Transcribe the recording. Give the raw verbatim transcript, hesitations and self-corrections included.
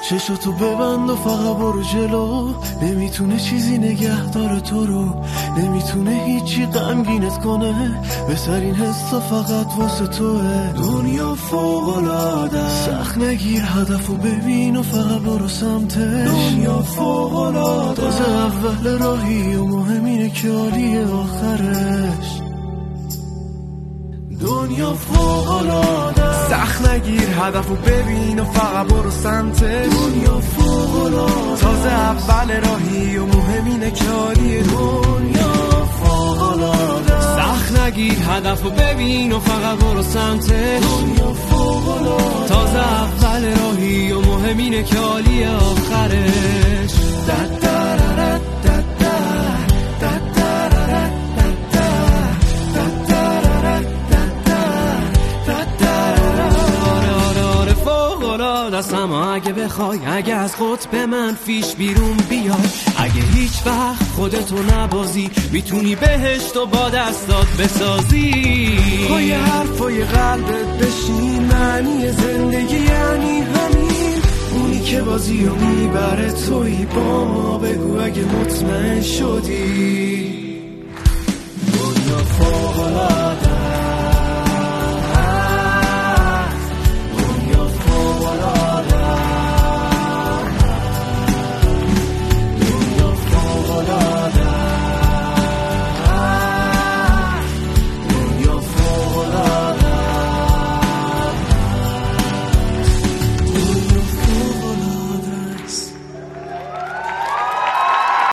چشاتو ببند و فقط برو جلو. نمیتونه چیزی نگه داره تو رو، نمیتونه هیچی غمگینت کنه. بهترین حسا فقط واسه توه. دنیا فوق‌العاده، سخت نگیر هدفو ببین و فقط برو سمتش. دنیا فوق‌العاده، تازه اول راهی و مهم اینه که عالی آخرش. دنیا فوق‌العاده، سخت نگیر هدفو ببین و فقط برو سمتش. دنیا فوق‌العاده، تازه اول راهی و مهم اینه که عالیه. دنیا فوق‌العاده، سخت نگیر هدفو ببین و فقط برو سمتش. دنیا فوق‌العاده، تازه اول راهی و مهم اینه که عالیه آخرش. اما اگه بخوای، اگه از قطب من فیش بیرون بیای، اگه هیچ وقت خودتو نبازی، میتونی بهشت و با دستات بسازی. پای حرفای قلبت بشین، معنی زندگی یعنی همین. اونی که بازی رو میبره توی، با ما بگو اگه مطمئن شدی. دنیا فوق‌العاده،